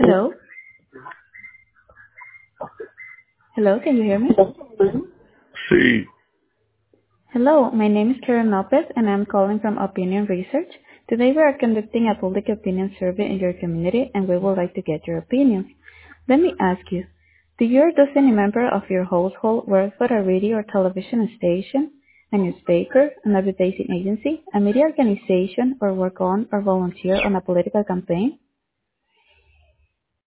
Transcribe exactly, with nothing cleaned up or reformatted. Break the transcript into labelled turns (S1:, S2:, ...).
S1: Hello? Hello, can you hear me?
S2: Sí,
S1: Hello, my name is Karen Lopez and I'm calling from Opinion Research. Today we are conducting a public opinion survey in your community and we would like to get your opinions. Let me ask you, do you or does any member of your household work for a radio or television station, a newspaper, an advertising agency, a media organization, or work on or volunteer on a political campaign?